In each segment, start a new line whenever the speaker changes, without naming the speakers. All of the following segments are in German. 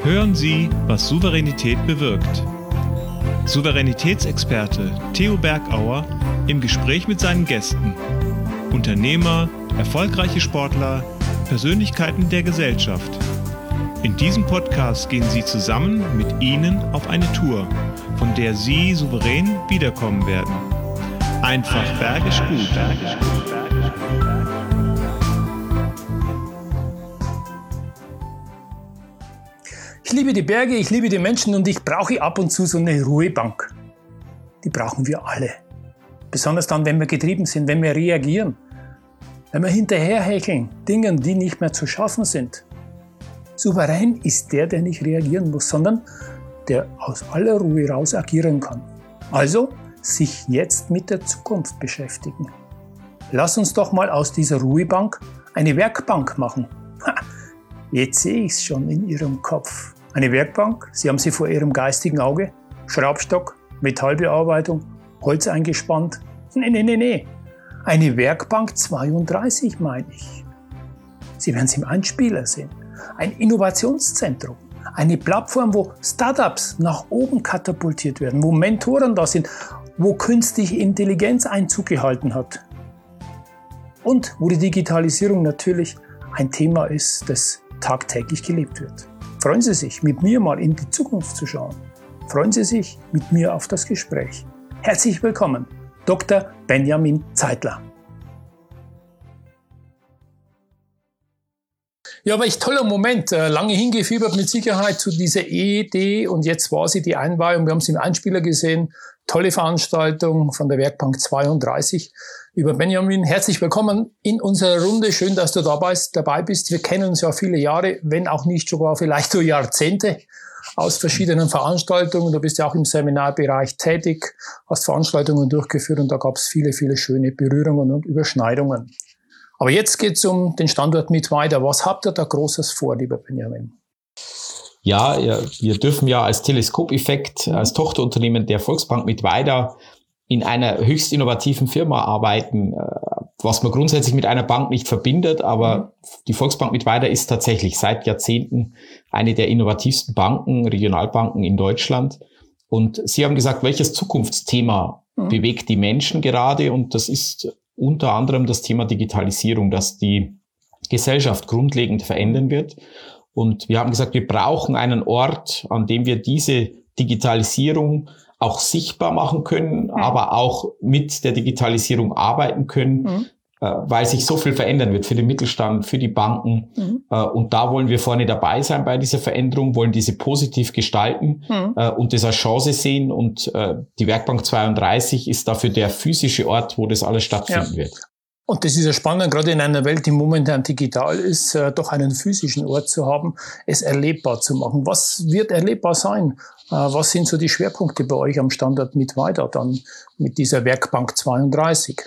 Hören Sie, was Souveränität bewirkt. Souveränitätsexperte Theo Bergauer im Gespräch mit seinen Gästen. Unternehmer, erfolgreiche Sportler, Persönlichkeiten der Gesellschaft. In diesem Podcast gehen Sie zusammen mit Ihnen auf eine Tour, von der Sie souverän wiederkommen werden. Einfach bergisch gut.
Ich liebe die Berge, ich liebe die Menschen und ich brauche ab und zu so eine Ruhebank. Die brauchen wir alle. Besonders dann, wenn wir getrieben sind, wenn wir reagieren. Wenn wir hinterherhecheln, Dingen, die nicht mehr zu schaffen sind. Souverän ist der nicht reagieren muss, sondern der aus aller Ruhe raus agieren kann. Also sich jetzt mit der Zukunft beschäftigen. Lass uns doch mal aus dieser Ruhebank eine Werkbank machen. Jetzt sehe ich es schon in Ihrem Kopf. Eine Werkbank, Sie haben sie vor Ihrem geistigen Auge. Schraubstock, Metallbearbeitung, Holz eingespannt. Nee. Eine Werkbank 32 meine ich. Sie werden es im Einspieler sehen. Ein Innovationszentrum. Eine Plattform, wo Startups nach oben katapultiert werden, wo Mentoren da sind, wo künstliche Intelligenz Einzug gehalten hat. Und wo die Digitalisierung natürlich ein Thema ist, das tagtäglich gelebt wird. Freuen Sie sich, mit mir mal in die Zukunft zu schauen. Freuen Sie sich mit mir auf das Gespräch. Herzlich willkommen, Dr. Benjamin Zeitler. Ja, aber echt toller Moment. Lange hingefiebert mit Sicherheit zu dieser Idee und jetzt war sie die Einweihung. Wir haben es im Einspieler gesehen. Tolle Veranstaltung von der Werkbank 32. Lieber Benjamin, herzlich willkommen in unserer Runde. Schön, dass du dabei bist. Wir kennen uns ja viele Jahre, wenn auch nicht sogar vielleicht so Jahrzehnte aus verschiedenen Veranstaltungen. Du bist ja auch im Seminarbereich tätig, hast Veranstaltungen durchgeführt und da gab es viele, viele schöne Berührungen und Überschneidungen. Aber jetzt geht es um den Standort Mittweida. Was habt ihr da Großes vor, lieber Benjamin?
Ja, wir dürfen ja als Teleskop-Effekt, als Tochterunternehmen der Volksbank Mittweida in einer höchst innovativen Firma arbeiten, was man grundsätzlich mit einer Bank nicht verbindet, aber die Volksbank Mittweida ist tatsächlich seit Jahrzehnten eine der innovativsten Banken, Regionalbanken in Deutschland. Und Sie haben gesagt, welches Zukunftsthema bewegt die Menschen gerade? Und das ist unter anderem das Thema Digitalisierung, das die Gesellschaft grundlegend verändern wird. Und wir haben gesagt, wir brauchen einen Ort, an dem wir diese Digitalisierung auch sichtbar machen können, aber auch mit der Digitalisierung arbeiten können, weil sich so viel verändern wird für den Mittelstand, für die Banken. Und da wollen wir vorne dabei sein bei dieser Veränderung, wollen diese positiv gestalten und das als Chance sehen. Und die Werkbank 32 ist dafür der physische Ort, wo das alles stattfinden wird.
Und das ist ja spannend, gerade in einer Welt, die momentan digital ist, doch einen physischen Ort zu haben, es erlebbar zu machen. Was wird erlebbar sein? Was sind so die Schwerpunkte bei euch am Standort Mittweida dann mit dieser Werkbank 32?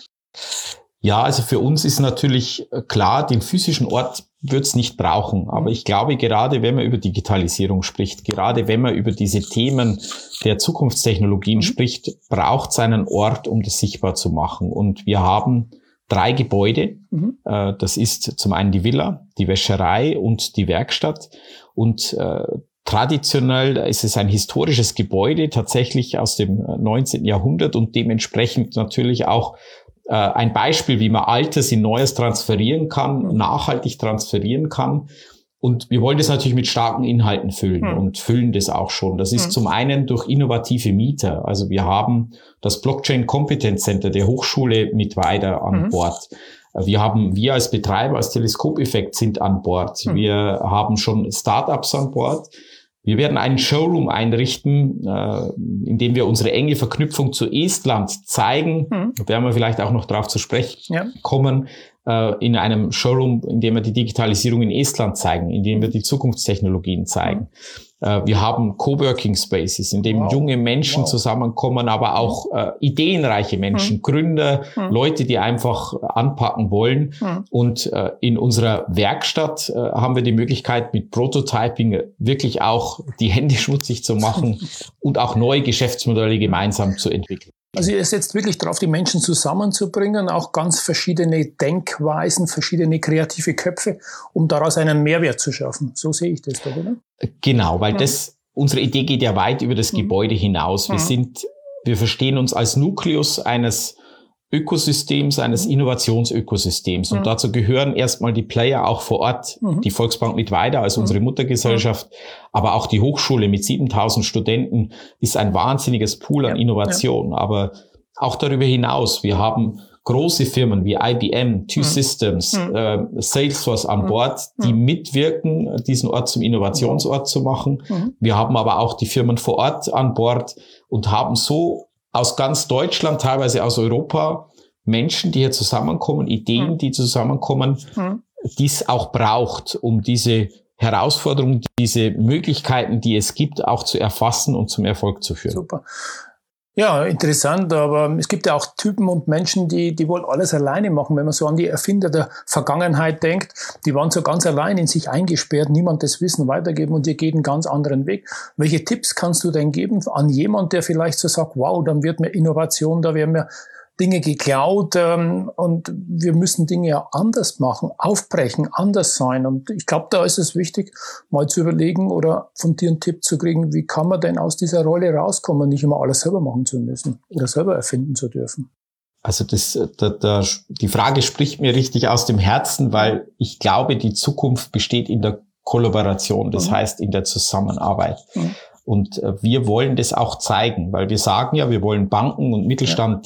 Ja, also für uns ist natürlich klar, den physischen Ort wird es nicht brauchen. Aber ich glaube, gerade wenn man über Digitalisierung spricht, gerade wenn man über diese Themen der Zukunftstechnologien spricht, braucht es einen Ort, um das sichtbar zu machen. Und wir haben 3 Gebäude. Das ist zum einen die Villa, die Wäscherei und die Werkstatt. Und traditionell ist es ein historisches Gebäude, tatsächlich aus dem 19. Jahrhundert und dementsprechend natürlich auch ein Beispiel, wie man Altes in Neues transferieren kann, nachhaltig transferieren kann. Und wir wollen das natürlich mit starken Inhalten füllen und füllen das auch schon. Das ist zum einen durch innovative Mieter. Also wir haben das Blockchain Competence Center der Hochschule Mittweida an Bord. Wir als Betreiber, als Teleskop-Effekt sind an Bord. Wir haben schon Startups an Bord. Wir werden einen Showroom einrichten, in dem wir unsere enge Verknüpfung zu Estland zeigen. Da werden wir vielleicht auch noch drauf zu sprechen kommen. In einem Showroom, in dem wir die Digitalisierung in Estland zeigen, in dem wir die Zukunftstechnologien zeigen. Wir haben Coworking Spaces, in dem junge Menschen zusammenkommen, aber auch ideenreiche Menschen, Gründer, Leute, die einfach anpacken wollen. Und in unserer Werkstatt haben wir die Möglichkeit, mit Prototyping wirklich auch die Hände schmutzig zu machen und auch neue Geschäftsmodelle gemeinsam zu entwickeln.
Also ihr setzt wirklich darauf, die Menschen zusammenzubringen, auch ganz verschiedene Denkweisen, verschiedene kreative Köpfe, um daraus einen Mehrwert zu schaffen. So sehe ich das doch, oder?
Genau, weil unsere Idee geht ja weit über das Gebäude hinaus. Wir verstehen uns als Nukleus eines Ökosystems, eines Innovationsökosystems. Und dazu gehören erstmal die Player auch vor Ort, die Volksbank Mittweida als unsere Muttergesellschaft, aber auch die Hochschule mit 7.000 Studenten ist ein wahnsinniges Pool an Innovation. Aber auch darüber hinaus, wir haben große Firmen wie IBM, T-Systems, Salesforce an Bord, die mitwirken, diesen Ort zum Innovationsort zu machen. Wir haben aber auch die Firmen vor Ort an Bord und haben so aus ganz Deutschland, teilweise aus Europa, Menschen, die hier zusammenkommen, Ideen, die zusammenkommen, die es auch braucht, um diese Herausforderungen, diese Möglichkeiten, die es gibt, auch zu erfassen und zum Erfolg zu führen.
Super. Ja, interessant, aber es gibt ja auch Typen und Menschen, die wollen alles alleine machen. Wenn man so an die Erfinder der Vergangenheit denkt, die waren so ganz allein in sich eingesperrt, niemand das Wissen weitergeben und die gehen einen ganz anderen Weg. Welche Tipps kannst du denn geben an jemand, der vielleicht so sagt, wow, dann wird mir Innovation, da werden mir Dinge geklaut und wir müssen Dinge ja anders machen, aufbrechen, anders sein. Und ich glaube, da ist es wichtig, mal zu überlegen oder von dir einen Tipp zu kriegen, wie kann man denn aus dieser Rolle rauskommen, nicht immer alles selber machen zu müssen oder selber erfinden zu dürfen.
Also die Frage spricht mir richtig aus dem Herzen, weil ich glaube, die Zukunft besteht in der Kollaboration, das heißt in der Zusammenarbeit. Und wir wollen das auch zeigen, weil wir sagen ja, wir wollen Banken und Mittelstand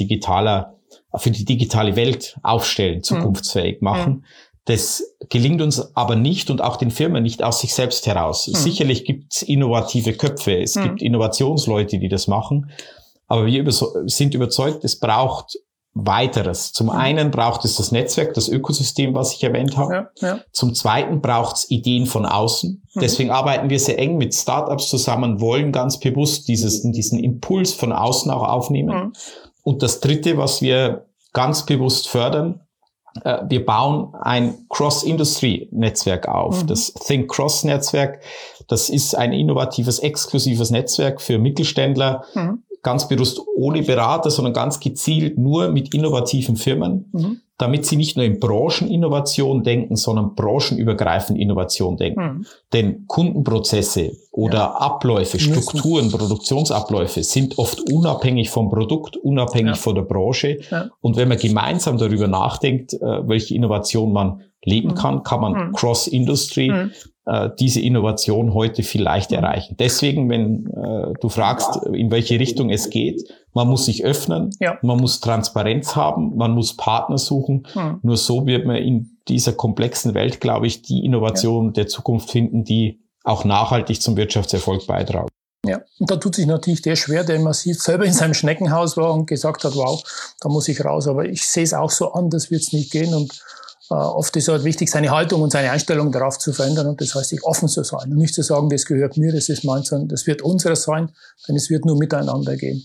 für die digitale Welt aufstellen, zukunftsfähig machen. Das gelingt uns aber nicht und auch den Firmen nicht aus sich selbst heraus. Sicherlich gibt es innovative Köpfe, es gibt Innovationsleute, die das machen, aber wir sind überzeugt, es braucht Weiteres. Zum einen braucht es das Netzwerk, das Ökosystem, was ich erwähnt habe. Zum zweiten braucht es Ideen von außen. Deswegen arbeiten wir sehr eng mit Startups zusammen, wollen ganz bewusst diesen Impuls von außen auch aufnehmen. Und das dritte, was wir ganz bewusst fördern, wir bauen ein Cross-Industry-Netzwerk auf. Das Think Cross-Netzwerk, das ist ein innovatives, exklusives Netzwerk für Mittelständler, ganz bewusst ohne Berater, sondern ganz gezielt nur mit innovativen Firmen, damit sie nicht nur in Brancheninnovation denken, sondern branchenübergreifend Innovation denken. Denn Kundenprozesse oder Abläufe, Strukturen, Produktionsabläufe sind oft unabhängig vom Produkt, unabhängig von der Branche. Und wenn man gemeinsam darüber nachdenkt, welche Innovation man leben kann man Cross-Industry diese Innovation heute viel leichter erreichen. Deswegen, wenn du fragst, in welche Richtung es geht, man muss sich öffnen, man muss Transparenz haben, man muss Partner suchen. Nur so wird man in dieser komplexen Welt, glaube ich, die Innovation der Zukunft finden, die auch nachhaltig zum Wirtschaftserfolg beitragen.
Ja, und da tut sich natürlich der schwer, der massiv selber in seinem Schneckenhaus war und gesagt hat, wow, da muss ich raus. Aber ich sehe es auch so an, das wird es nicht gehen. Und oft ist halt wichtig, seine Haltung und seine Einstellung darauf zu verändern. Und das heißt, sich offen zu sein und nicht zu sagen, das gehört mir, das ist meins, sondern das wird unseres sein, denn es wird nur miteinander gehen.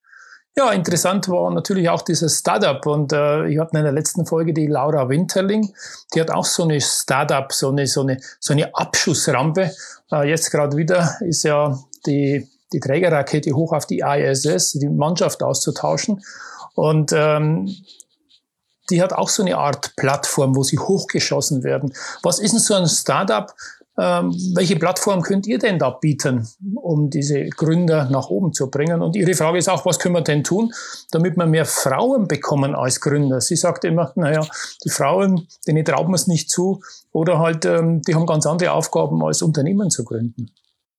Ja, interessant war natürlich auch dieses Startup. Und ich hatte in der letzten Folge die Laura Winterling, die hat auch so eine Startup, so eine Abschussrampe. Jetzt gerade wieder ist ja die Trägerrakete hoch auf die ISS, die Mannschaft auszutauschen. Und die hat auch so eine Art Plattform, wo sie hochgeschossen werden. Was ist denn so ein Startup? Welche Plattform könnt ihr denn da bieten, um diese Gründer nach oben zu bringen? Und ihre Frage ist auch, was können wir denn tun, damit wir mehr Frauen bekommen als Gründer? Sie sagt immer, die Frauen, denen traut man es nicht zu oder halt, die haben ganz andere Aufgaben, als Unternehmen zu gründen.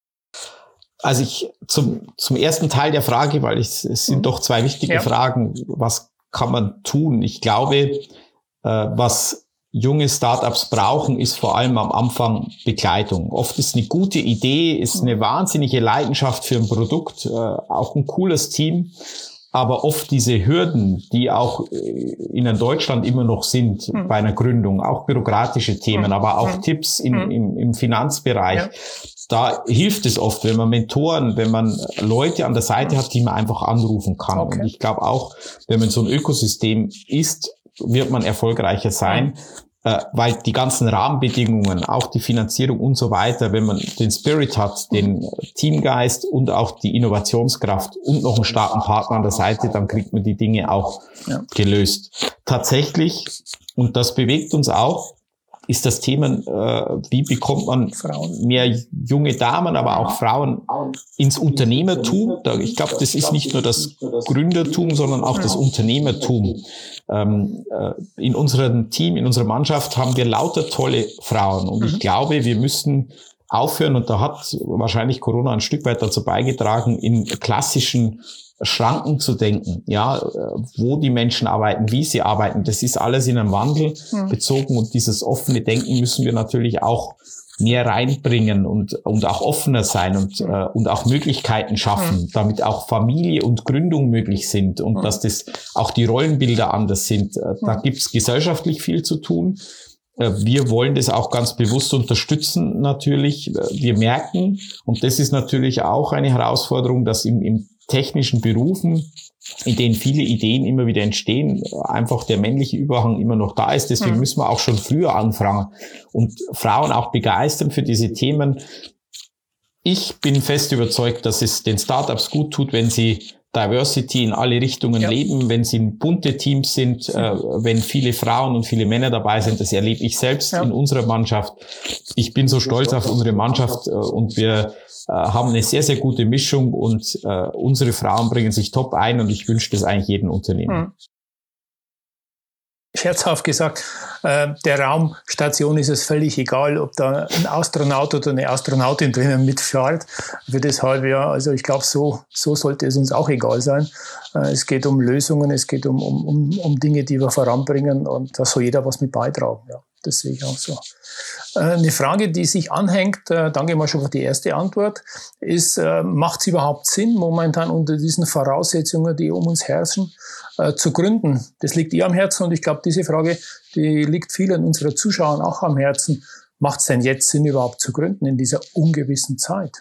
Also zum ersten Teil der Frage, weil es sind doch zwei wichtige Fragen, was kann man tun? Ich glaube, was junge Startups brauchen, ist vor allem am Anfang Begleitung. Oft ist eine gute Idee, ist eine wahnsinnige Leidenschaft für ein Produkt, auch ein cooles Team, aber oft diese Hürden, die auch in Deutschland immer noch sind bei einer Gründung, auch bürokratische Themen, aber auch Tipps im Finanzbereich. Da hilft es oft, wenn man Mentoren, wenn man Leute an der Seite hat, die man einfach anrufen kann. Und ich glaube auch, wenn man so ein Ökosystem ist, wird man erfolgreicher sein. weil die ganzen Rahmenbedingungen, auch die Finanzierung und so weiter, wenn man den Spirit hat, den Teamgeist und auch die Innovationskraft und noch einen starken Partner an der Seite, dann kriegt man die Dinge auch gelöst. Tatsächlich, und das bewegt uns auch, ist das Thema, wie bekommt man mehr junge Damen, aber auch Frauen ins Unternehmertum. Ich glaube, das ist nicht nur das Gründertum, sondern auch das Unternehmertum. In unserem Team, in unserer Mannschaft haben wir lauter tolle Frauen. Und ich glaube, wir müssen aufhören, und da hat wahrscheinlich Corona ein Stück weit dazu beigetragen, in klassischen Schranken zu denken, ja, wo die Menschen arbeiten, wie sie arbeiten, das ist alles in einem Wandel bezogen, und dieses offene Denken müssen wir natürlich auch näher reinbringen und auch offener sein und auch Möglichkeiten schaffen, damit auch Familie und Gründung möglich sind und dass das auch die Rollenbilder anders sind. Da gibt's gesellschaftlich viel zu tun. Wir wollen das auch ganz bewusst unterstützen natürlich. Wir merken, und das ist natürlich auch eine Herausforderung, dass im technischen Berufen, in denen viele Ideen immer wieder entstehen, einfach der männliche Überhang immer noch da ist. Deswegen müssen wir auch schon früher anfangen und Frauen auch begeistern für diese Themen. Ich bin fest überzeugt, dass es den Startups gut tut, wenn sie Diversity in alle Richtungen leben, wenn sie bunte Teams sind, wenn viele Frauen und viele Männer dabei sind. Das erlebe ich selbst in unserer Mannschaft. Ich bin so stolz auf unsere Mannschaft und wir haben eine sehr, sehr gute Mischung und unsere Frauen bringen sich top ein, und ich wünsche das eigentlich jedem Unternehmen.
Scherzhaft gesagt, der Raumstation ist es völlig egal, ob da ein Astronaut oder eine Astronautin drinnen mitfährt für das halbe Jahr. Also ich glaube, so sollte es uns auch egal sein. Es geht um Lösungen, es geht um Dinge, die wir voranbringen, und da soll jeder was mit beitragen. Ja, das sehe ich auch so. Eine Frage, die sich anhängt, danke mal schon für die erste Antwort, ist, macht es überhaupt Sinn, momentan unter diesen Voraussetzungen, die um uns herrschen, zu gründen? Das liegt ihr am Herzen, und ich glaube, diese Frage, die liegt vielen unserer Zuschauern auch am Herzen. Macht es denn jetzt Sinn, überhaupt zu gründen in dieser ungewissen Zeit?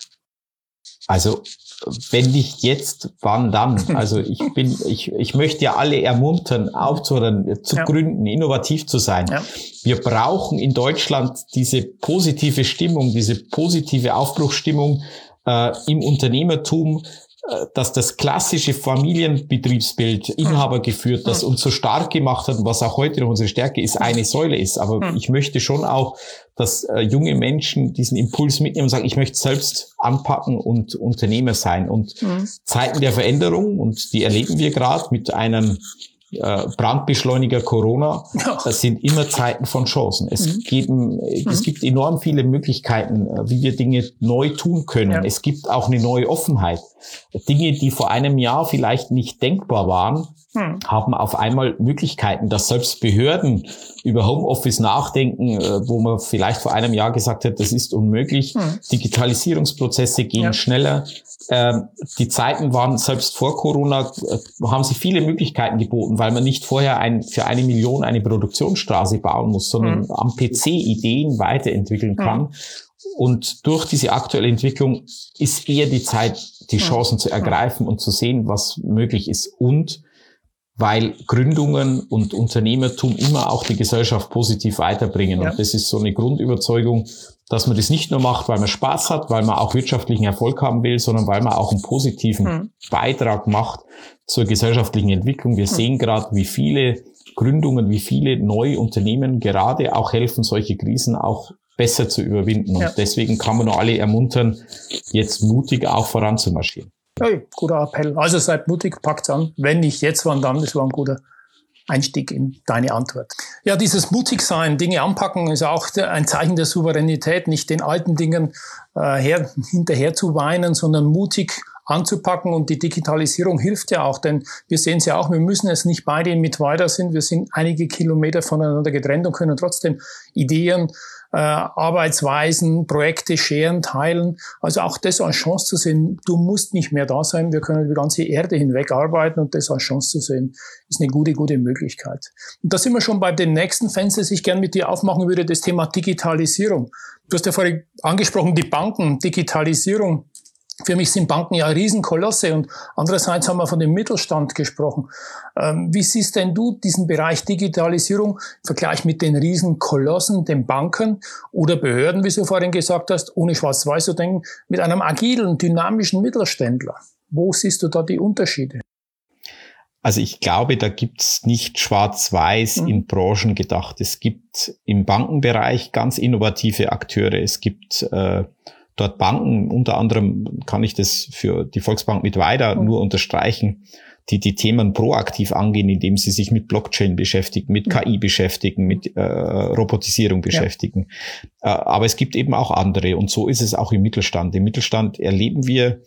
Also, wenn nicht jetzt, wann dann? Also ich möchte ja alle ermuntern, aufzuhören, zu gründen, innovativ zu sein. Ja. Wir brauchen in Deutschland diese positive Stimmung, diese positive Aufbruchsstimmung im Unternehmertum, dass das klassische Familienbetriebsbild, Inhaber geführt, das uns so stark gemacht hat, und was auch heute noch unsere Stärke ist, eine Säule ist. Aber ich möchte schon auch, dass junge Menschen diesen Impuls mitnehmen und sagen, ich möchte selbst anpacken und Unternehmer sein. Und Zeiten der Veränderung, und die erleben wir gerade mit einem Brandbeschleuniger Corona, das sind immer Zeiten von Chancen. Es gibt enorm viele Möglichkeiten, wie wir Dinge neu tun können. Ja. Es gibt auch eine neue Offenheit. Dinge, die vor einem Jahr vielleicht nicht denkbar waren, haben auf einmal Möglichkeiten, dass selbst Behörden über Homeoffice nachdenken, wo man vielleicht vor einem Jahr gesagt hat, das ist unmöglich. Digitalisierungsprozesse gehen schneller. Die Zeiten waren selbst vor Corona, haben sich viele Möglichkeiten geboten, weil man nicht vorher für 1 Million eine Produktionsstraße bauen muss, sondern am PC Ideen weiterentwickeln kann. Und durch diese aktuelle Entwicklung ist eher die Zeit, die Chancen zu ergreifen und zu sehen, was möglich ist. Und weil Gründungen und Unternehmertum immer auch die Gesellschaft positiv weiterbringen. Und das ist so eine Grundüberzeugung, dass man das nicht nur macht, weil man Spaß hat, weil man auch wirtschaftlichen Erfolg haben will, sondern weil man auch einen positiven Beitrag macht zur gesellschaftlichen Entwicklung. Wir sehen gerade, wie viele Gründungen, wie viele neue Unternehmen gerade auch helfen, solche Krisen auch besser zu überwinden. Und deswegen kann man nur alle ermuntern, jetzt mutig auch voranzumarschieren.
Hey, guter Appell. Also seid mutig, packt's an. Wenn nicht jetzt, wann dann? Das war ein guter Einstieg in deine Antwort. Ja, dieses Mutigsein, Dinge anpacken, ist auch ein Zeichen der Souveränität, nicht den alten Dingen hinterher zu weinen, sondern mutig anzupacken. Und die Digitalisierung hilft ja auch, denn wir sehen es ja auch, wir müssen es nicht beide mit weiter sind. Wir sind einige Kilometer voneinander getrennt und können trotzdem Ideen, Arbeitsweisen, Projekte scheren, teilen. Also auch das als Chance zu sehen. Du musst nicht mehr da sein. Wir können die ganze Erde hinweg arbeiten, und das als Chance zu sehen, ist eine gute Möglichkeit. Und da sind wir schon bei dem nächsten Fenster, das ich gern mit dir aufmachen würde, das Thema Digitalisierung. Du hast ja vorhin angesprochen, die Banken, Digitalisierung. Für mich sind Banken ja Riesenkolosse und andererseits haben wir von dem Mittelstand gesprochen. Wie siehst denn du diesen Bereich Digitalisierung im Vergleich mit den Riesenkolossen, den Banken oder Behörden, wie du vorhin gesagt hast, ohne schwarz-weiß zu denken, mit einem agilen, dynamischen Mittelständler? Wo siehst du da die Unterschiede?
Also ich glaube, da gibt's nicht schwarz-weiß in Branchen gedacht. Es gibt im Bankenbereich ganz innovative Akteure. Es gibt dort Banken, unter anderem kann ich das für die Volksbank Mittweida nur unterstreichen, die Themen proaktiv angehen, indem sie sich mit Blockchain beschäftigen, mit KI beschäftigen, mit Robotisierung beschäftigen. Aber es gibt eben auch andere und so ist es auch im Mittelstand. Im Mittelstand erleben wir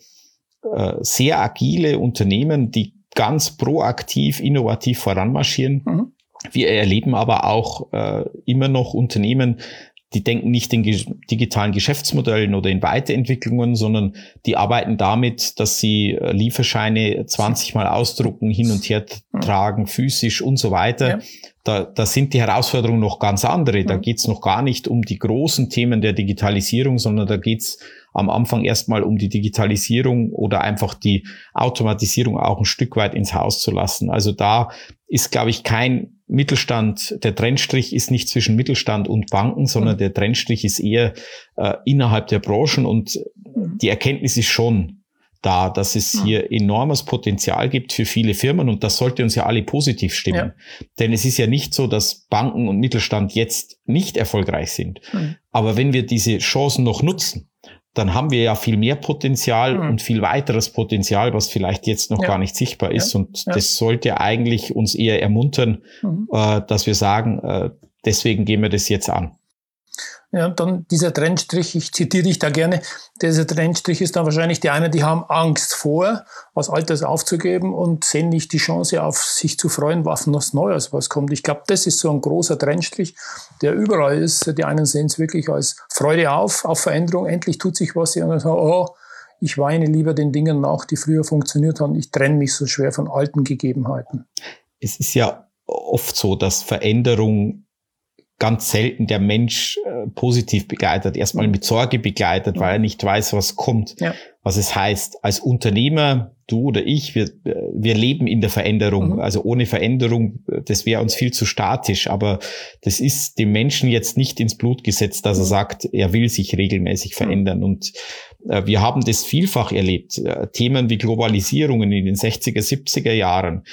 sehr agile Unternehmen, die ganz proaktiv, innovativ voranmarschieren. Wir erleben aber auch immer noch Unternehmen, die denken nicht in digitalen Geschäftsmodellen oder in Weiterentwicklungen, sondern die arbeiten damit, dass sie Lieferscheine 20 Mal ausdrucken, hin und her tragen, physisch und so weiter. Ja. Da sind die Herausforderungen noch ganz andere. Da geht's noch gar nicht um die großen Themen der Digitalisierung, sondern da geht's am Anfang erstmal um die Digitalisierung oder einfach die Automatisierung auch ein Stück weit ins Haus zu lassen. Also da ist, glaube ich, kein Mittelstand, der Trennstrich ist nicht zwischen Mittelstand und Banken, sondern der Trennstrich ist eher innerhalb der Branchen und die Erkenntnis ist schon da, dass es hier enormes Potenzial gibt für viele Firmen und das sollte uns ja alle positiv stimmen. Ja. Denn es ist ja nicht so, dass Banken und Mittelstand jetzt nicht erfolgreich sind. Aber wenn wir diese Chancen noch nutzen, dann haben wir ja viel mehr Potenzial und viel weiteres Potenzial, was vielleicht jetzt noch gar nicht sichtbar ist. Und das sollte eigentlich uns eher ermuntern, dass wir sagen, deswegen gehen wir das jetzt an.
Ja, dann dieser Trennstrich, ich zitiere dich da gerne, dieser Trennstrich ist dann wahrscheinlich die einen, die haben Angst vor, was Altes aufzugeben und sehen nicht die Chance auf sich zu freuen, was Neues was kommt. Ich glaube, das ist so ein großer Trennstrich, der überall ist. Die einen sehen es wirklich als Freude auf Veränderung, endlich tut sich was, die anderen sagen, oh, ich weine lieber den Dingen nach, die früher funktioniert haben, ich trenne mich so schwer von alten Gegebenheiten.
Es ist ja oft so, dass Veränderung ganz selten der Mensch positiv begleitet, erstmal mit Sorge begleitet, weil er nicht weiß, was kommt, was es heißt. Als Unternehmer, du oder ich, wir leben in der Veränderung. Also ohne Veränderung, das wäre uns viel zu statisch. Aber das ist dem Menschen jetzt nicht ins Blut gesetzt, dass er sagt, er will sich regelmäßig verändern. Und wir haben das vielfach erlebt. Themen wie Globalisierungen in den 60er, 70er Jahren.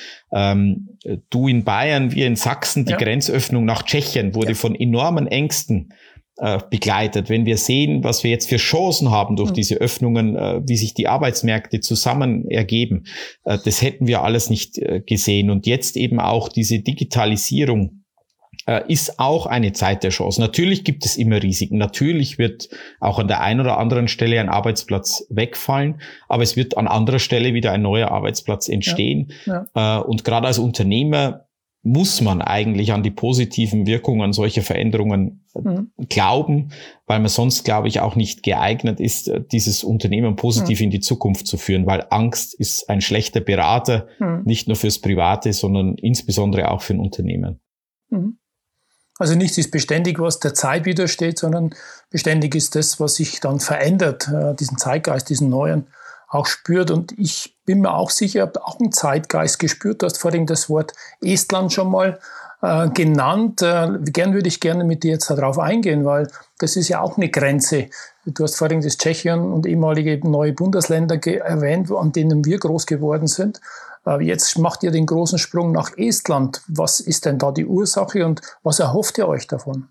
Du in Bayern, wir in Sachsen, die Grenzöffnung nach Tschechien wurde von enormen Ängsten begleitet. Wenn wir sehen, was wir jetzt für Chancen haben durch diese Öffnungen, wie sich die Arbeitsmärkte zusammen ergeben, das hätten wir alles nicht gesehen. Und jetzt eben auch diese Digitalisierung ist auch eine Zeit der Chance. Natürlich gibt es immer Risiken. Natürlich wird auch an der einen oder anderen Stelle ein Arbeitsplatz wegfallen, aber es wird an anderer Stelle wieder ein neuer Arbeitsplatz entstehen. Und gerade als Unternehmer muss man eigentlich an die positiven Wirkungen solcher Veränderungen glauben, weil man sonst, glaube ich, auch nicht geeignet ist, dieses Unternehmen positiv in die Zukunft zu führen, weil Angst ist ein schlechter Berater, nicht nur fürs Private, sondern insbesondere auch für ein Unternehmen.
Also nichts ist beständig, was der Zeit widersteht, sondern beständig ist das, was sich dann verändert, diesen Zeitgeist, diesen neuen auch spürt. Und ich bin mir auch sicher, ihr habt auch einen Zeitgeist gespürt. Du hast vorhin das Wort Estland schon mal genannt. Gern würde ich gerne mit dir jetzt darauf eingehen, weil das ist ja auch eine Grenze. Du hast vorhin das Tschechien und ehemalige neue Bundesländer erwähnt, an denen wir groß geworden sind. Jetzt macht ihr den großen Sprung nach Estland. Was ist denn da die Ursache und was erhofft ihr euch davon?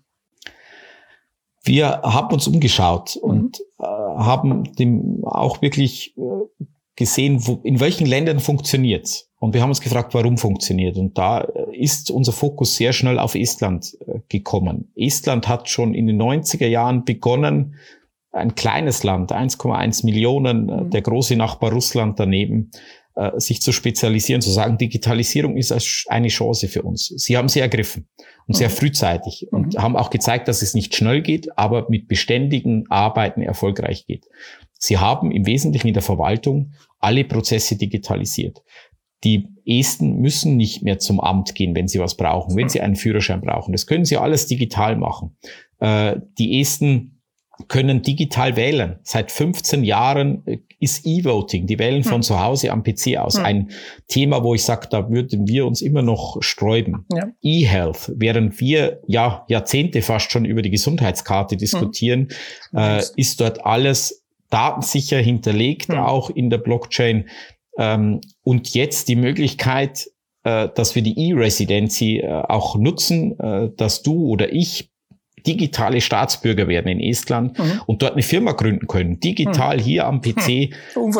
Wir haben uns umgeschaut und haben dem auch wirklich gesehen, in welchen Ländern funktioniert. Und wir haben uns gefragt, warum funktioniert. Und da ist unser Fokus sehr schnell auf Estland gekommen. Estland hat schon in den 90er Jahren begonnen, ein kleines Land, 1,1 Millionen, der große Nachbar Russland daneben, sich zu spezialisieren, zu sagen, Digitalisierung ist eine Chance für uns. Sie haben sie ergriffen und sehr frühzeitig und haben auch gezeigt, dass es nicht schnell geht, aber mit beständigen Arbeiten erfolgreich geht. Sie haben im Wesentlichen in der Verwaltung alle Prozesse digitalisiert. Die Esten müssen nicht mehr zum Amt gehen, wenn sie was brauchen, wenn sie einen Führerschein brauchen. Das können sie alles digital machen. Die Esten können digital wählen. Seit 15 Jahren ist E-Voting, die wählen von zu Hause am PC aus, ein Thema, wo ich sage, da würden wir uns immer noch sträuben. Ja. E-Health, während wir Jahrzehnte fast schon über die Gesundheitskarte diskutieren, ist dort alles datensicher hinterlegt, auch in der Blockchain. Und jetzt die Möglichkeit, dass wir die E-Residency auch nutzen, dass du oder ich digitale Staatsbürger werden in Estland und dort eine Firma gründen können, digital hier am PC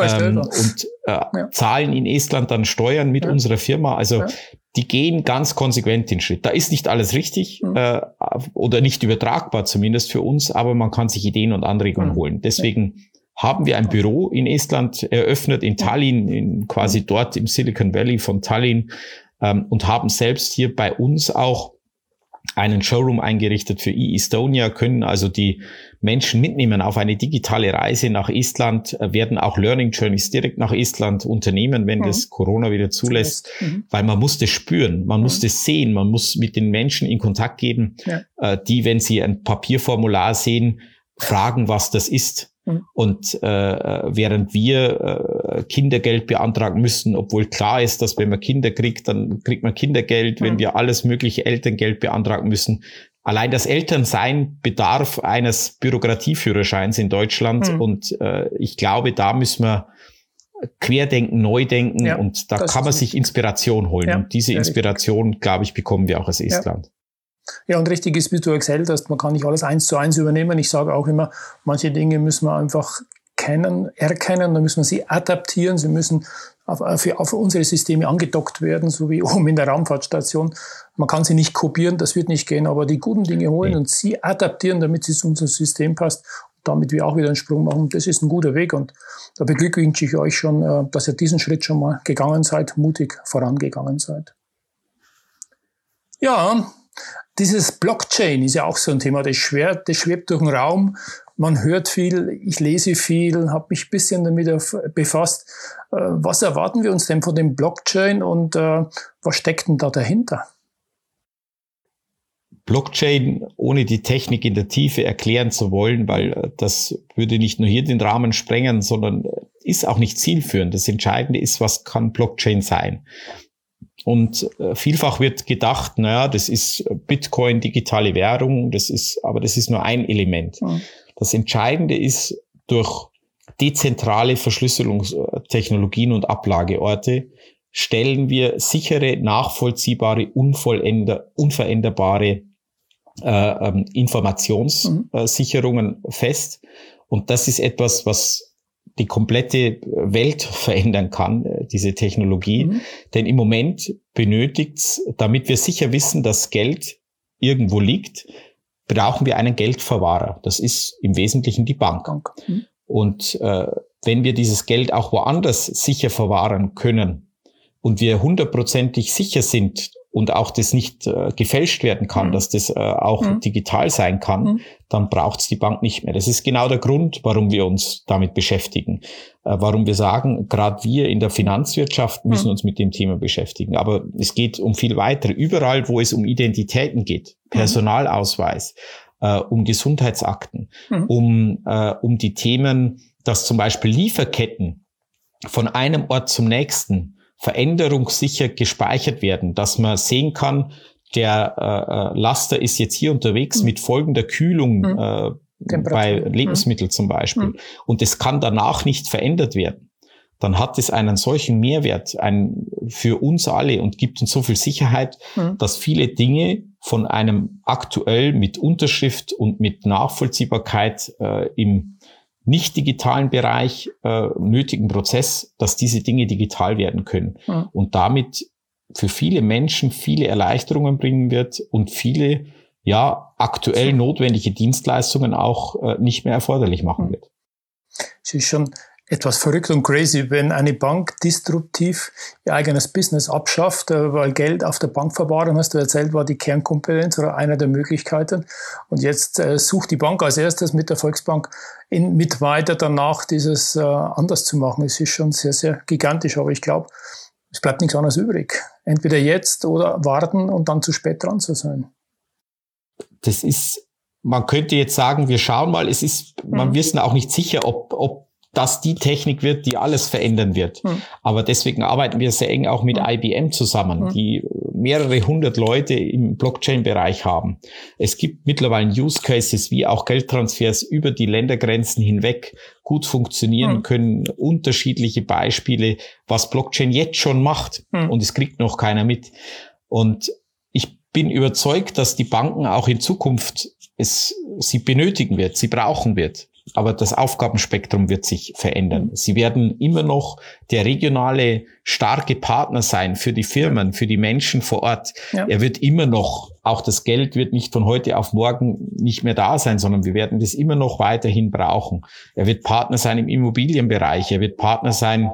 und zahlen in Estland dann Steuern mit unserer Firma. Also die gehen ganz konsequent den Schritt. Da ist nicht alles richtig oder nicht übertragbar zumindest für uns, aber man kann sich Ideen und Anregungen holen. Deswegen haben wir ein Büro in Estland eröffnet, in Tallinn, quasi dort im Silicon Valley von Tallinn und haben selbst hier bei uns auch einen Showroom eingerichtet für e-Estonia, können also die Menschen mitnehmen auf eine digitale Reise nach Estland, werden auch Learning Journeys direkt nach Estland unternehmen, wenn das Corona wieder zulässt, weil man muss das spüren, man muss das sehen, man muss mit den Menschen in Kontakt geben, die, wenn sie ein Papierformular sehen, fragen, was das ist. Und während wir Kindergeld beantragen müssen, obwohl klar ist, dass wenn man Kinder kriegt, dann kriegt man Kindergeld, wenn wir alles mögliche Elterngeld beantragen müssen. Allein das Elternsein bedarf eines Bürokratieführerscheins in Deutschland und ich glaube, da müssen wir querdenken, neu denken und da kann man sich Inspiration holen. Und diese Inspiration, glaube ich, bekommen wir auch aus Estland.
Ja, und richtig ist, wie du erzählt hast, man kann nicht alles 1:1 übernehmen. Ich sage auch immer, manche Dinge müssen wir einfach erkennen, dann müssen wir sie adaptieren, sie müssen auf unsere Systeme angedockt werden, so wie oben in der Raumfahrtstation. Man kann sie nicht kopieren, das wird nicht gehen, aber die guten Dinge holen und sie adaptieren, damit sie zu unserem System passt, damit wir auch wieder einen Sprung machen. Das ist ein guter Weg und da beglückwünsche ich euch schon, dass ihr diesen Schritt schon mal gegangen seid, mutig vorangegangen seid. Ja, dieses Blockchain ist ja auch so ein Thema, das schwebt durch den Raum. Man hört viel, ich lese viel, habe mich ein bisschen damit befasst. Was erwarten wir uns denn von dem Blockchain und was steckt denn da dahinter?
Blockchain, ohne die Technik in der Tiefe erklären zu wollen, weil das würde nicht nur hier den Rahmen sprengen, sondern ist auch nicht zielführend. Das Entscheidende ist, was kann Blockchain sein? Und vielfach wird gedacht, naja, das ist Bitcoin, digitale Währung, aber das ist nur ein Element. Das Entscheidende ist, durch dezentrale Verschlüsselungstechnologien und Ablageorte stellen wir sichere, nachvollziehbare, unveränderbare Informationssicherungen fest. Und das ist etwas, was die komplette Welt verändern kann, diese Technologie. Denn im Moment benötigt's, damit wir sicher wissen, dass Geld irgendwo liegt, brauchen wir einen Geldverwahrer. Das ist im Wesentlichen die Bank. Und wenn wir dieses Geld auch woanders sicher verwahren können und wir 100%ig sicher sind und auch das nicht gefälscht werden kann, dass das auch digital sein kann, dann braucht's die Bank nicht mehr. Das ist genau der Grund, warum wir uns damit beschäftigen. Warum wir sagen, gerade wir in der Finanzwirtschaft müssen uns mit dem Thema beschäftigen. Aber es geht um viel weiter. Überall, wo es um Identitäten geht, Personalausweis, um Gesundheitsakten, um die Themen, dass zum Beispiel Lieferketten von einem Ort zum nächsten veränderungssicher gespeichert werden, dass man sehen kann, der Laster ist jetzt hier unterwegs mit folgender Kühlung bei Lebensmitteln zum Beispiel und es kann danach nicht verändert werden. Dann hat es einen solchen Mehrwert für uns alle und gibt uns so viel Sicherheit, dass viele Dinge von einem aktuell mit Unterschrift und mit Nachvollziehbarkeit im nicht digitalen Bereich nötigen Prozess, dass diese Dinge digital werden können und damit für viele Menschen viele Erleichterungen bringen wird und viele aktuell notwendige Dienstleistungen auch nicht mehr erforderlich machen wird.
Es ist schon etwas verrückt und crazy, wenn eine Bank disruptiv ihr eigenes Business abschafft, weil Geld auf der Bankverwahrung, hast du erzählt, war die Kernkompetenz oder einer der Möglichkeiten. Und jetzt sucht die Bank als erstes mit der Volksbank mit weiter danach, dieses anders zu machen. Es ist schon sehr, sehr gigantisch, aber ich glaube, es bleibt nichts anderes übrig. Entweder jetzt oder warten und dann zu spät dran zu sein.
Das ist man könnte jetzt sagen, wir schauen mal, man wissen auch nicht sicher, ob das die Technik wird, die alles verändern wird. Aber deswegen arbeiten wir sehr eng auch mit IBM zusammen, die mehrere hundert Leute im Blockchain-Bereich haben. Es gibt mittlerweile Use Cases, wie auch Geldtransfers über die Ländergrenzen hinweg gut funktionieren können. Unterschiedliche Beispiele, was Blockchain jetzt schon macht. Und es kriegt noch keiner mit. Und ich bin überzeugt, dass die Banken auch in Zukunft sie benötigen wird, sie brauchen wird. Aber das Aufgabenspektrum wird sich verändern. Sie werden immer noch der regionale, starke Partner sein für die Firmen, für die Menschen vor Ort. Ja. Er wird immer noch, auch das Geld wird nicht von heute auf morgen nicht mehr da sein, sondern wir werden das immer noch weiterhin brauchen. Er wird Partner sein im Immobilienbereich, er wird Partner sein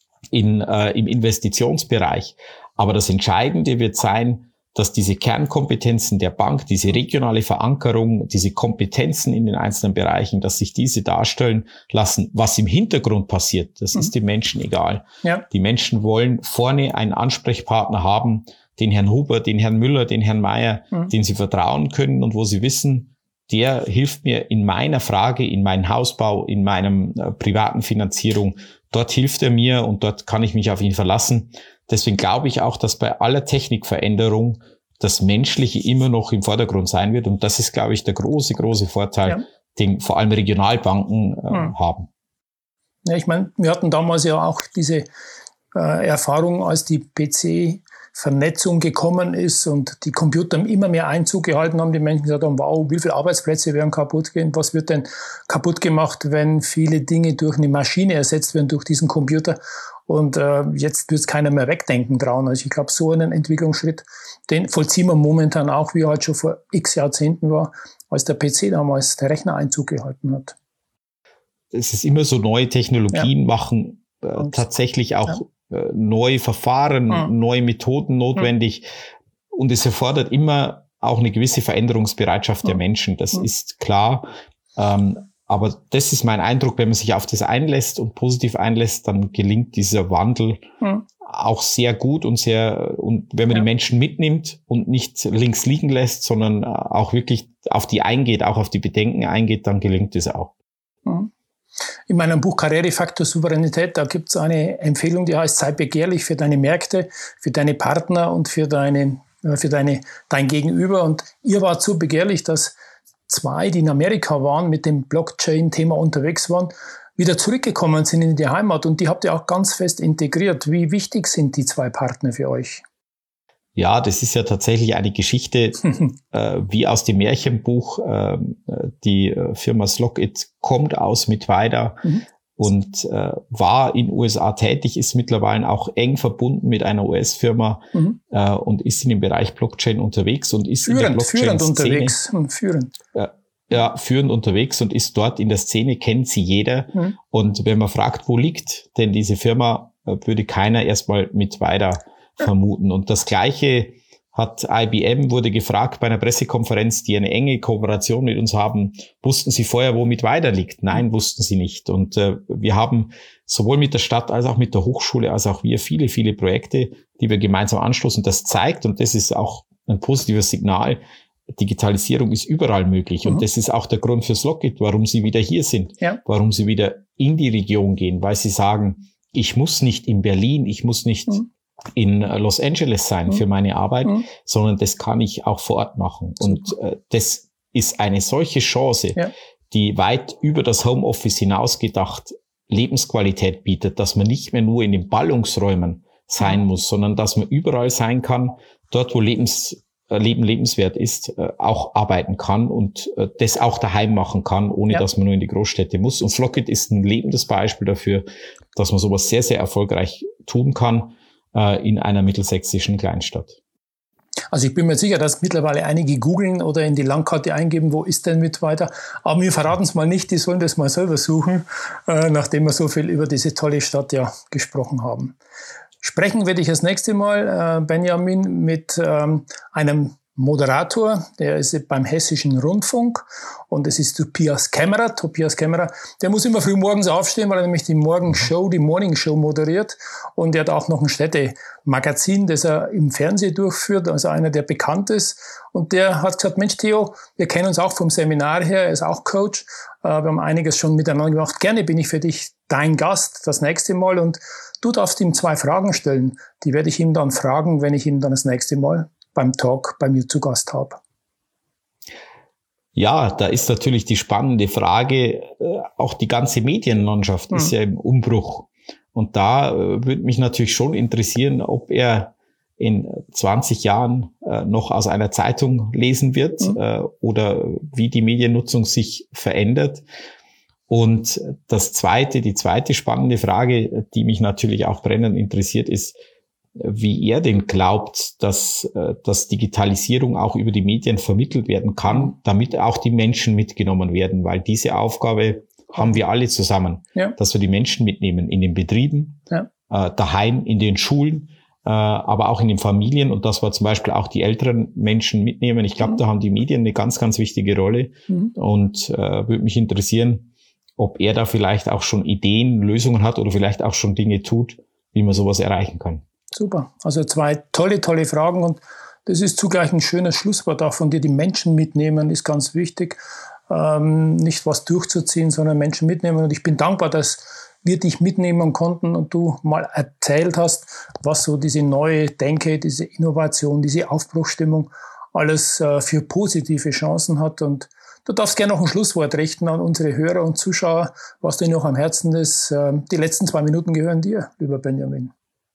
im Investitionsbereich. Aber das Entscheidende wird sein, dass diese Kernkompetenzen der Bank, diese regionale Verankerung, diese Kompetenzen in den einzelnen Bereichen, dass sich diese darstellen lassen, was im Hintergrund passiert, das ist den Menschen egal. Ja. Die Menschen wollen vorne einen Ansprechpartner haben, den Herrn Huber, den Herrn Müller, den Herrn Mayer, den sie vertrauen können und wo sie wissen, der hilft mir in meiner Frage, in meinem Hausbau, in meinem privaten Finanzierung. Dort hilft er mir und dort kann ich mich auf ihn verlassen. Deswegen glaube ich auch, dass bei aller Technikveränderung das Menschliche immer noch im Vordergrund sein wird. Und das ist, glaube ich, der große, große Vorteil, den vor allem Regionalbanken haben.
Ja, ich meine, wir hatten damals ja auch diese Erfahrung, als die PC-Vernetzung gekommen ist und die Computer immer mehr Einzug gehalten haben. Die Menschen gesagt haben, wow, wie viele Arbeitsplätze werden kaputt gehen? Was wird denn kaputt gemacht, wenn viele Dinge durch eine Maschine ersetzt werden, durch diesen Computer? Und jetzt wird es keiner mehr wegdenken trauen. Also ich glaube, so einen Entwicklungsschritt, den vollziehen wir momentan auch, wie er halt schon vor x Jahrzehnten war, als der PC damals der Rechner Einzug gehalten hat.
Es ist immer so, neue Technologien machen tatsächlich auch neue Verfahren, neue Methoden notwendig. Und es erfordert immer auch eine gewisse Veränderungsbereitschaft der Menschen. Das ist klar. Aber das ist mein Eindruck, wenn man sich auf das einlässt und positiv einlässt, dann gelingt dieser Wandel auch sehr gut und wenn man die Menschen mitnimmt und nicht links liegen lässt, sondern auch wirklich auf die eingeht, auch auf die Bedenken eingeht, dann gelingt es auch.
In meinem Buch Karrierefaktor Souveränität, da gibt es eine Empfehlung, die heißt, sei begehrlich für deine Märkte, für deine Partner und für dein Gegenüber. Und ihr wart so begehrlich, dass 2, die in Amerika waren, mit dem Blockchain-Thema unterwegs waren, wieder zurückgekommen sind in die Heimat und die habt ihr auch ganz fest integriert. Wie wichtig sind die 2 Partner für euch?
Ja, das ist ja tatsächlich eine Geschichte wie aus dem Märchenbuch. Die Firma Slockit kommt aus Mittweida und war in USA tätig, ist mittlerweile auch eng verbunden mit einer US-Firma und ist in dem Bereich Blockchain unterwegs und ist
führend
in der Blockchain-Szene
führend
unterwegs und ist dort in der Szene, kennt sie jeder. Und wenn man fragt, wo liegt denn diese Firma, würde keiner erstmal Mittweida vermuten. Und das Gleiche hat IBM, wurde gefragt bei einer Pressekonferenz, die eine enge Kooperation mit uns haben, wussten Sie vorher, wo Mittweida liegt? Nein, wussten sie nicht. Und wir haben sowohl mit der Stadt als auch mit der Hochschule, als auch wir viele, viele Projekte, die wir gemeinsam anstoßen. Das zeigt, und das ist auch ein positives Signal, Digitalisierung ist überall möglich. Und das ist auch der Grund für Slockit, warum sie wieder hier sind, warum sie wieder in die Region gehen, weil sie sagen, ich muss nicht in Berlin, ich muss nicht in Los Angeles sein für meine Arbeit, sondern das kann ich auch vor Ort machen. Und das ist eine solche Chance, die weit über das Homeoffice hinaus gedacht Lebensqualität bietet, dass man nicht mehr nur in den Ballungsräumen sein muss, sondern dass man überall sein kann, dort wo Leben lebenswert ist, auch arbeiten kann und das auch daheim machen kann, ohne dass man nur in die Großstädte muss. Und Slockit ist ein lebendes Beispiel dafür, dass man sowas sehr, sehr erfolgreich tun kann in einer mittelsächsischen Kleinstadt.
Also ich bin mir sicher, dass mittlerweile einige googeln oder in die Landkarte eingeben, wo ist denn Mittweida. Aber wir verraten es mal nicht, die sollen das mal selber suchen, nachdem wir so viel über diese tolle Stadt ja gesprochen haben. Sprechen werde ich das nächste Mal, Benjamin, mit einem Moderator, der ist beim Hessischen Rundfunk und es ist Tobias Kämmerer. Tobias Kämmerer, der muss immer früh morgens aufstehen, weil er nämlich die Morning Show moderiert und er hat auch noch ein Städtemagazin, das er im Fernsehen durchführt, also einer, der bekannt ist. Und der hat gesagt, Mensch Theo, wir kennen uns auch vom Seminar her, er ist auch Coach, wir haben einiges schon miteinander gemacht. Gerne bin ich für dich dein Gast das nächste Mal und du darfst ihm 2 Fragen stellen. Die werde ich ihm dann fragen, wenn ich ihn dann das nächste Mal beim Talk bei mir zu Gast habe.
Ja, da ist natürlich die spannende Frage, auch die ganze Medienlandschaft ist ja im Umbruch. Und da würde mich natürlich schon interessieren, ob er in 20 Jahren noch aus einer Zeitung lesen wird oder wie die Mediennutzung sich verändert. Und die zweite spannende Frage, die mich natürlich auch brennend interessiert, ist, wie er denn glaubt, dass Digitalisierung auch über die Medien vermittelt werden kann, damit auch die Menschen mitgenommen werden, weil diese Aufgabe haben wir alle zusammen, dass wir die Menschen mitnehmen in den Betrieben, daheim, in den Schulen, aber auch in den Familien und dass wir zum Beispiel auch die älteren Menschen mitnehmen. Ich glaube, da haben die Medien eine ganz, ganz wichtige Rolle und würde mich interessieren, ob er da vielleicht auch schon Ideen, Lösungen hat oder vielleicht auch schon Dinge tut, wie man sowas erreichen kann.
Super. Also 2 tolle Fragen und das ist zugleich ein schönes Schlusswort auch von dir. Die Menschen mitnehmen ist ganz wichtig. Nicht was durchzuziehen, sondern Menschen mitnehmen. Und ich bin dankbar, dass wir dich mitnehmen konnten und du mal erzählt hast, was so diese neue Denke, diese Innovation, diese Aufbruchsstimmung alles für positive Chancen hat. Und du darfst gerne noch ein Schlusswort richten an unsere Hörer und Zuschauer, was dir noch am Herzen ist. Die letzten 2 Minuten gehören dir, lieber Benjamin.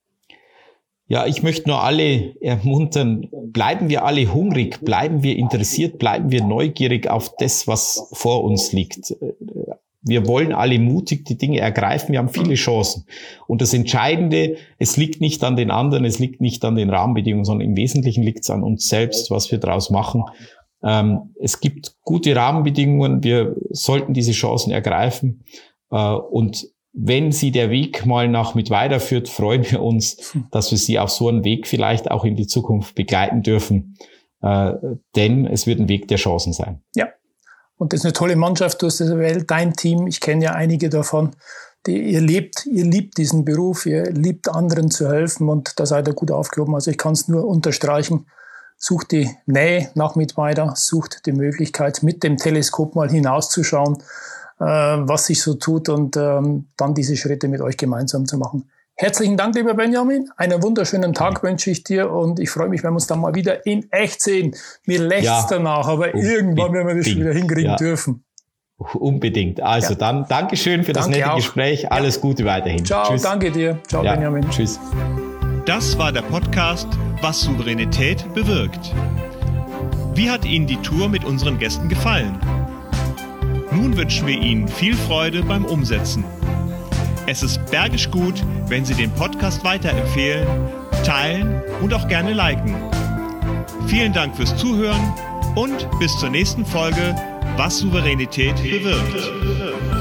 Ja, ich möchte nur alle ermuntern, bleiben wir alle hungrig, bleiben wir interessiert, bleiben wir neugierig auf das, was vor uns liegt. Wir wollen alle mutig die Dinge ergreifen, wir haben viele Chancen. Und das Entscheidende, es liegt nicht an den anderen, es liegt nicht an den Rahmenbedingungen, sondern im Wesentlichen liegt es an uns selbst, was wir daraus machen. Es gibt gute Rahmenbedingungen, wir sollten diese Chancen ergreifen und wenn sie der Weg mal nach mit weiterführt, freuen wir uns, dass wir sie auf so einen Weg vielleicht auch in die Zukunft begleiten dürfen. Denn es wird ein Weg der Chancen sein.
Ja, und das ist eine tolle Mannschaft, du hast das erwähnt, dein Team, ich kenne ja einige davon, ihr liebt diesen Beruf, ihr liebt anderen zu helfen und da seid ihr gut aufgehoben. Also ich kann es nur unterstreichen, sucht die Nähe nach Mittweida, sucht die Möglichkeit, mit dem Teleskop mal hinauszuschauen, was sich so tut und dann diese Schritte mit euch gemeinsam zu machen. Herzlichen Dank, lieber Benjamin. Einen wunderschönen Tag wünsche ich dir und ich freue mich, wenn wir uns dann mal wieder in echt sehen. Mir lächzt danach, aber irgendwann werden wir das wieder hinkriegen dürfen.
Unbedingt. Also dann Dankeschön für das nette Gespräch. Alles Gute weiterhin.
Ciao, tschüss. Danke dir. Ciao, Benjamin.
Tschüss.
Das war der Podcast Was Souveränität bewirkt. Wie hat Ihnen die Tour mit unseren Gästen gefallen? Nun wünschen wir Ihnen viel Freude beim Umsetzen. Es ist bergisch gut, wenn Sie den Podcast weiterempfehlen, teilen und auch gerne liken. Vielen Dank fürs Zuhören und bis zur nächsten Folge Was Souveränität bewirkt.